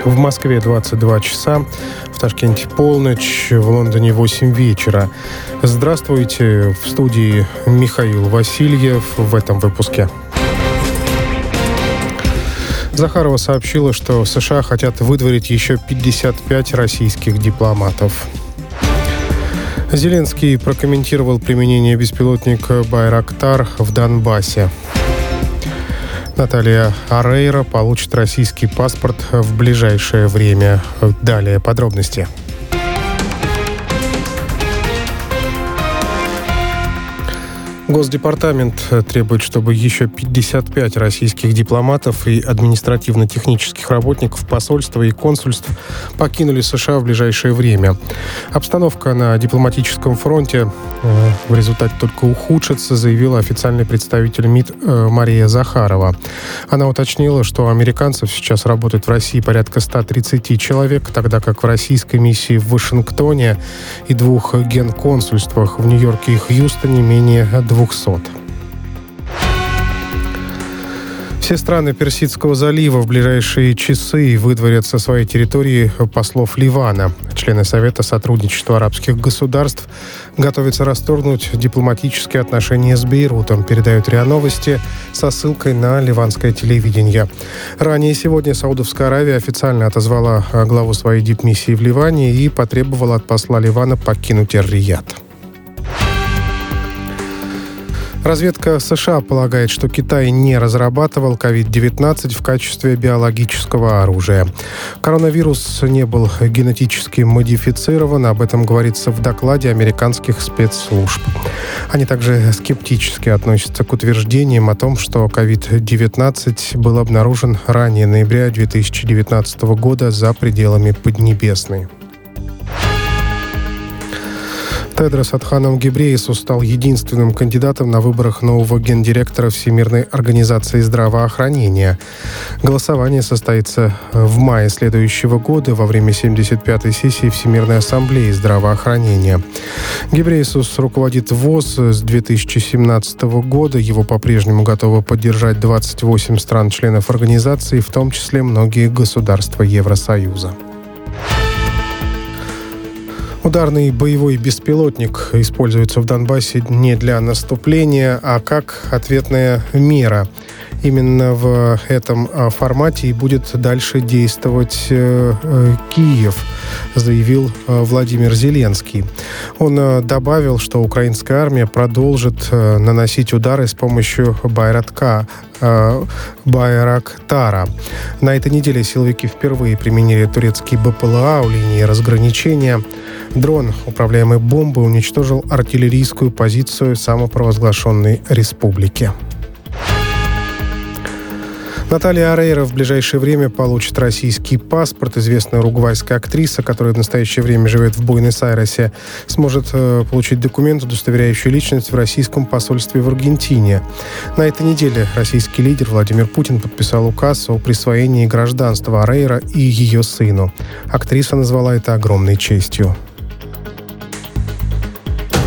В Москве 22 часа, в Ташкенте полночь, в Лондоне 8 вечера. Здравствуйте, в студии Михаил Васильев в этом выпуске. Захарова сообщила, что США хотят выдворить еще 55 российских дипломатов. Зеленский прокомментировал применение беспилотника «Байрактар» в Донбассе. Наталья Орейро получит российский паспорт в ближайшее время. Далее подробности. Госдепартамент требует, чтобы еще 55 российских дипломатов и административно-технических работников посольства и консульств покинули США в ближайшее время. Обстановка на дипломатическом фронте в результате только ухудшится, заявила официальный представитель МИД Мария Захарова. Она уточнила, что американцев сейчас работает в России порядка 130 человек, тогда как в российской миссии в Вашингтоне и двух генконсульствах в Нью-Йорке и Хьюстоне менее 200. Все страны Персидского залива в ближайшие часы выдворят со своей территории послов Ливана. Члены Совета сотрудничества арабских государств готовятся расторгнуть дипломатические отношения с Бейрутом, передают РИА Новости со ссылкой на ливанское телевидение. Ранее сегодня Саудовская Аравия официально отозвала главу своей дипмиссии в Ливане и потребовала от посла Ливана покинуть Эр-Рияд. Разведка США полагает, что Китай не разрабатывал COVID-19 в качестве биологического оружия. Коронавирус не был генетически модифицирован, об этом говорится в докладе американских спецслужб. Они также скептически относятся к утверждениям о том, что COVID-19 был обнаружен ранее ноября 2019 года за пределами Поднебесной. Тедрос Адханом Гебрейесус стал единственным кандидатом на выборах нового гендиректора Всемирной организации здравоохранения. Голосование состоится в мае следующего года во время 75-й сессии Всемирной ассамблеи здравоохранения. Гебрейесус руководит ВОЗ с 2017 года. Его по-прежнему готовы поддержать 28 стран-членов организации, в том числе многие государства Евросоюза. Ударный боевой беспилотник используется в Донбассе не для наступления, а как ответная мера. Именно в этом формате и будет дальше действовать Киев, заявил Владимир Зеленский. Он добавил, что украинская армия продолжит наносить удары с помощью Байрактара. На этой неделе силовики впервые применили турецкий БПЛА у линии разграничения. Дрон, управляемый бомбой, уничтожил артиллерийскую позицию самопровозглашенной республики. Наталья Орейро в ближайшее время получит российский паспорт. Известная уругвайская актриса, которая в настоящее время живет в Буэнос-Айресе, сможет получить документ, удостоверяющий личность в российском посольстве в Аргентине. На этой неделе российский лидер Владимир Путин подписал указ о присвоении гражданства Орейро и ее сыну. Актриса назвала это огромной честью.